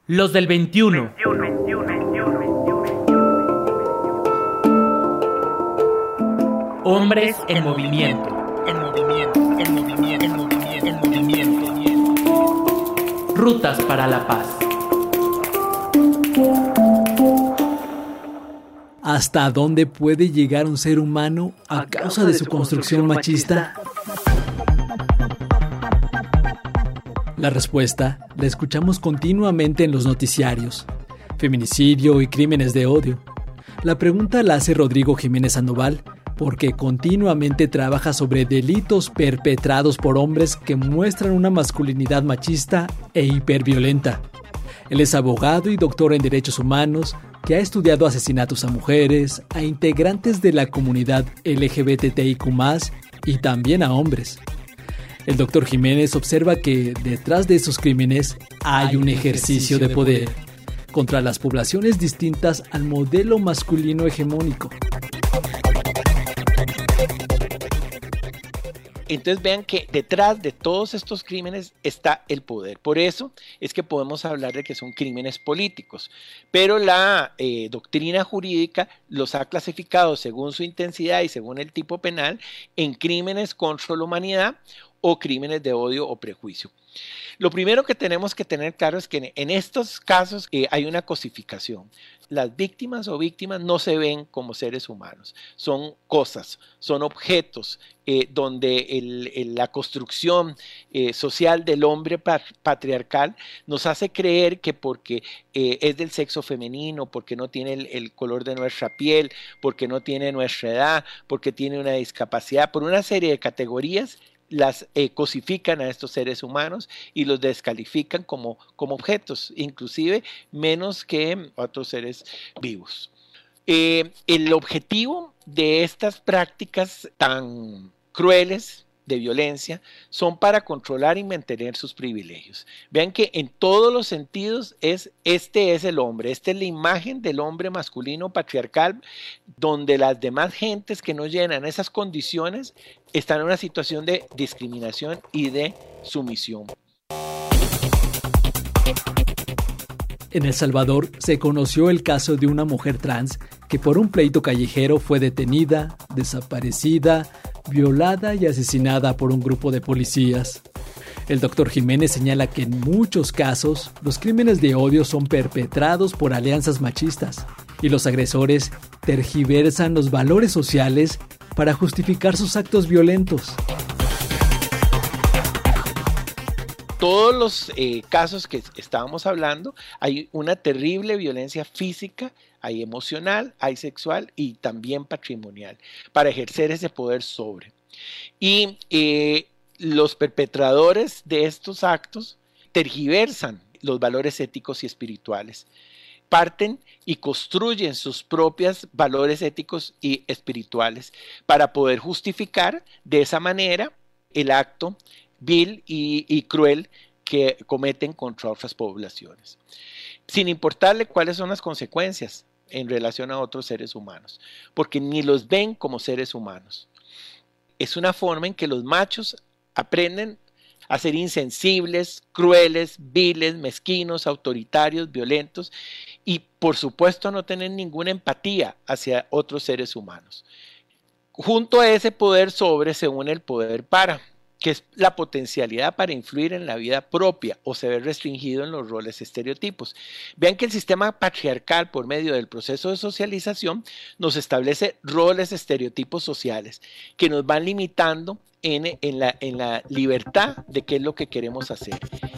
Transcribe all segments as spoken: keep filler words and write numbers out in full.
Los del veintiuno. Hombres en movimiento. En movimiento, en movimiento, en movimiento, en movimiento. Rutas para la paz. ¿Hasta dónde puede llegar un ser humano a causa de su construcción machista? La respuesta la escuchamos continuamente en los noticiarios. Feminicidio y crímenes de odio. La pregunta la hace Rodrigo Jiménez Sandoval porque continuamente trabaja sobre delitos perpetrados por hombres que muestran una masculinidad machista e hiperviolenta. Él es abogado y doctor en Derechos Humanos que ha estudiado asesinatos a mujeres, a integrantes de la comunidad L G B T I Q más, y también a hombres. El doctor Jiménez observa que detrás de esos crímenes hay un ejercicio de poder contra las poblaciones distintas al modelo masculino hegemónico. Entonces vean que detrás de todos estos crímenes está el poder. Por eso es que podemos hablar de que son crímenes políticos. Pero la eh, doctrina jurídica los ha clasificado según su intensidad y según el tipo penal en crímenes contra la humanidad o crímenes de odio o prejuicio. Lo primero que tenemos que tener claro es que en estos casos eh, hay una cosificación. Las víctimas o víctimas no se ven como seres humanos, son cosas, son objetos eh, donde el, el, la construcción eh, social del hombre patriarcal nos hace creer que porque eh, es del sexo femenino, porque no tiene el, el color de nuestra piel, porque no tiene nuestra edad, porque tiene una discapacidad, por una serie de categorías, las eh, cosifican a estos seres humanos y los descalifican como, como objetos, inclusive menos que otros seres vivos. Eh, el objetivo de estas prácticas tan crueles de violencia son para controlar y mantener sus privilegios. Vean que en todos los sentidos es, este es el hombre, esta es la imagen del hombre masculino patriarcal, donde las demás gentes que no llenan esas condiciones están en una situación de discriminación y de sumisión. En El Salvador se conoció el caso de una mujer trans que por un pleito callejero fue detenida, desaparecida, violada y asesinada por un grupo de policías. El doctor Jiménez señala que en muchos casos los crímenes de odio son perpetrados por alianzas machistas y los agresores tergiversan los valores sociales para justificar sus actos violentos. Todos los eh, casos que estábamos hablando, hay una terrible violencia física, hay emocional, hay sexual y también patrimonial para ejercer ese poder sobre. Y eh, los perpetradores de estos actos tergiversan los valores éticos y espirituales. Parten y construyen sus propios valores éticos y espirituales para poder justificar de esa manera el acto vil y, y cruel que cometen contra otras poblaciones, sin importarle cuáles son las consecuencias en relación a otros seres humanos, porque ni los ven como seres humanos. Es una forma en que los machos aprenden a ser insensibles, crueles, viles, mezquinos, autoritarios, violentos y por supuesto no tener ninguna empatía hacia otros seres humanos. Junto a ese poder sobre se une el poder para, que es la potencialidad para influir en la vida propia o se ve restringido en los roles estereotipos. Vean que el sistema patriarcal, por medio del proceso de socialización, nos establece roles estereotipos sociales que nos van limitando en, en, la, en la libertad de qué es lo que queremos hacer.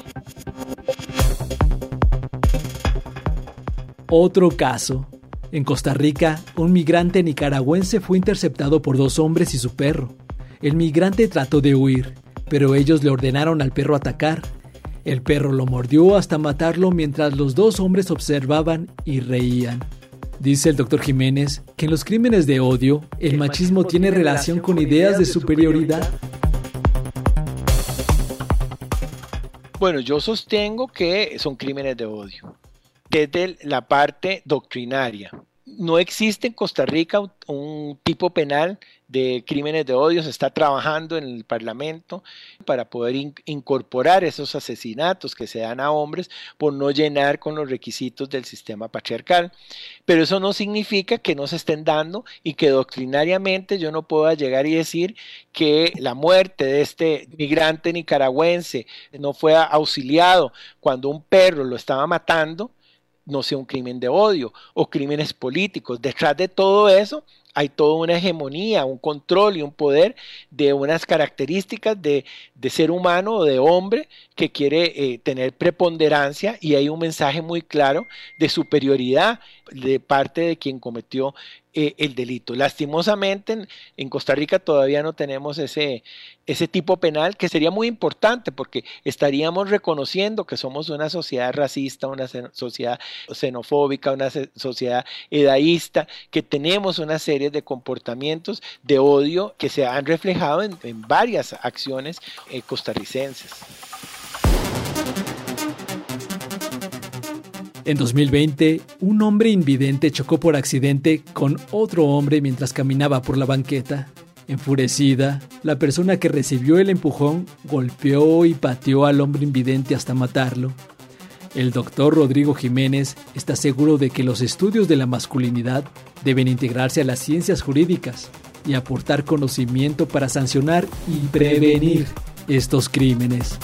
Otro caso. En Costa Rica, un migrante nicaragüense fue interceptado por dos hombres y su perro. El migrante trató de huir, pero ellos le ordenaron al perro atacar. El perro lo mordió hasta matarlo mientras los dos hombres observaban y reían. Dice el doctor Jiménez que en los crímenes de odio, el, el machismo, machismo tiene, tiene relación con ideas de superioridad. Bueno, yo sostengo que son crímenes de odio desde la parte doctrinaria. no existe en Costa Rica un, un tipo penal de crímenes de odio. Se está trabajando en el Parlamento para poder in, incorporar esos asesinatos que se dan a hombres por no llenar con los requisitos del sistema patriarcal. Pero eso no significa que no se estén dando y que doctrinariamente yo no pueda llegar y decir que la muerte de este migrante nicaragüense no fue auxiliado cuando un perro lo estaba matando, no sea un crimen de odio o crímenes políticos. Detrás de todo eso hay toda una hegemonía, un control y un poder de unas características de, de ser humano o de hombre que quiere eh, tener preponderancia, y hay un mensaje muy claro de superioridad de parte de quien cometió eh, el delito. Lastimosamente en, en Costa Rica todavía no tenemos ese, ese tipo penal, que sería muy importante porque estaríamos reconociendo que somos una sociedad racista, una sociedad xenofóbica, una sociedad edaísta, que tenemos una serie de comportamientos de odio que se han reflejado en, en varias acciones eh, costarricenses. En dos mil veinte, un hombre invidente chocó por accidente con otro hombre mientras caminaba por la banqueta. Enfurecida, la persona que recibió el empujón golpeó y pateó al hombre invidente hasta matarlo. El doctor Rodrigo Jiménez está seguro de que los estudios de la masculinidad deben integrarse a las ciencias jurídicas y aportar conocimiento para sancionar y prevenir estos crímenes.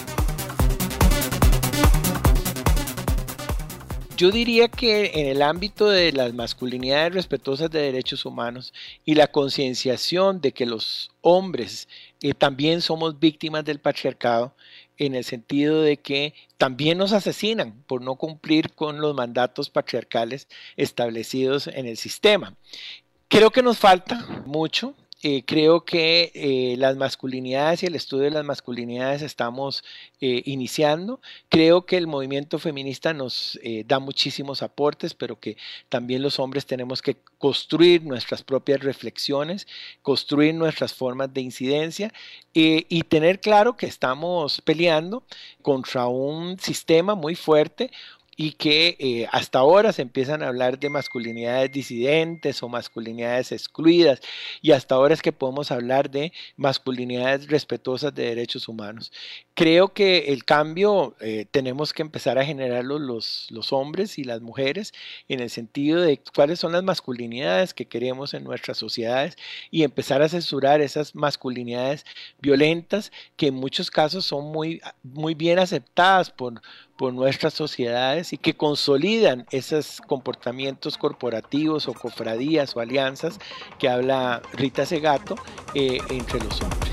Yo diría que en el ámbito de las masculinidades respetuosas de derechos humanos y la concienciación de que los hombres eh, también somos víctimas del patriarcado, en el sentido de que también nos asesinan por no cumplir con los mandatos patriarcales establecidos en el sistema. Creo que nos falta mucho. Eh, creo que eh, las masculinidades y el estudio de las masculinidades estamos eh, iniciando. Creo que el movimiento feminista nos eh, da muchísimos aportes, pero que también los hombres tenemos que construir nuestras propias reflexiones, construir nuestras formas de incidencia eh, y tener claro que estamos peleando contra un sistema muy fuerte, y que eh, hasta ahora se empiezan a hablar de masculinidades disidentes o masculinidades excluidas, y hasta ahora es que podemos hablar de masculinidades respetuosas de derechos humanos. Creo que el cambio eh, tenemos que empezar a generarlo los, los hombres y las mujeres, en el sentido de cuáles son las masculinidades que queremos en nuestras sociedades, y empezar a censurar esas masculinidades violentas que en muchos casos son muy, muy bien aceptadas por, por nuestras sociedades y que consolidan esos comportamientos corporativos o cofradías o alianzas que habla Rita Segato eh, entre los hombres.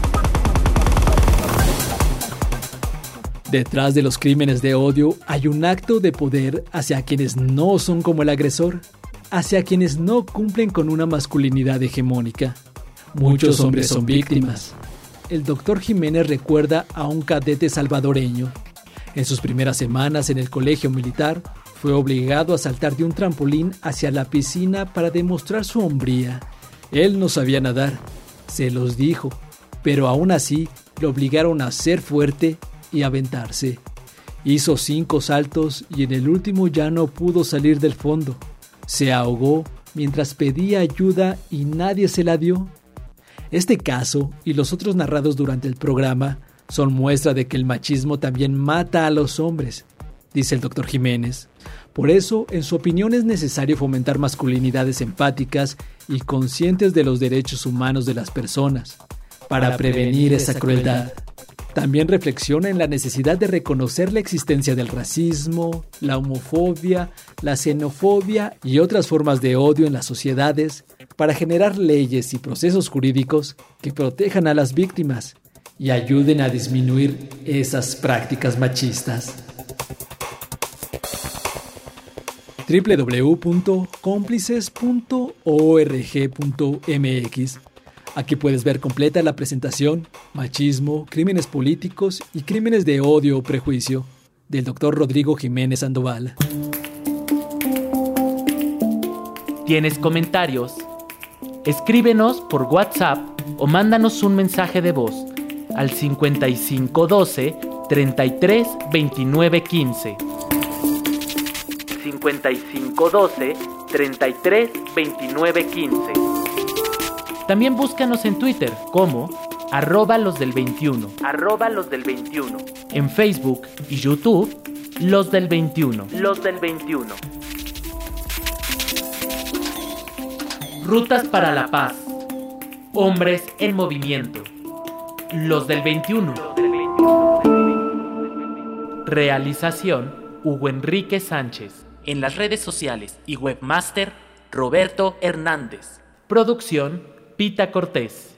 Detrás de los crímenes de odio hay un acto de poder hacia quienes no son como el agresor, hacia quienes no cumplen con una masculinidad hegemónica. Muchos hombres son víctimas. El doctor Jiménez recuerda a un cadete salvadoreño. En sus primeras semanas en el colegio militar, fue obligado a saltar de un trampolín hacia la piscina para demostrar su hombría. Él no sabía nadar, se los dijo, pero aún así lo obligaron a ser fuerte y aventarse. Hizo cinco saltos y en el último ya no pudo salir del fondo. Se ahogó mientras pedía ayuda y nadie se la dio. Este caso y los otros narrados durante el programa son muestra de que el machismo también mata a los hombres, dice el doctor Jiménez. Por eso, en su opinión, es necesario fomentar masculinidades empáticas y conscientes de los derechos humanos de las personas, para, para prevenir, prevenir esa, esa crueldad. crueldad. También reflexiona en la necesidad de reconocer la existencia del racismo, la homofobia, la xenofobia y otras formas de odio en las sociedades para generar leyes y procesos jurídicos que protejan a las víctimas y ayuden a disminuir esas prácticas machistas. doble u doble u doble u punto cómplices punto org punto m x. Aquí puedes ver completa la presentación Machismo, Crímenes Políticos y Crímenes de Odio o Prejuicio del doctor Rodrigo Jiménez Sandoval. ¿Tienes comentarios? Escríbenos por WhatsApp o mándanos un mensaje de voz al cincuenta y cinco doce, treinta y tres, veintinueve quince. cincuenta y cinco doce, treinta y tres, veintinueve, quince. También búscanos en Twitter como arroba los del veintiuno, arroba los del veintiuno. En Facebook y YouTube, los del veintiuno, los del veintiuno. Rutas para la paz. Hombres en movimiento. Los del veintiuno. Realización Hugo Enrique Sánchez. En las redes sociales y webmaster Roberto Hernández. Producción Pita Cortés.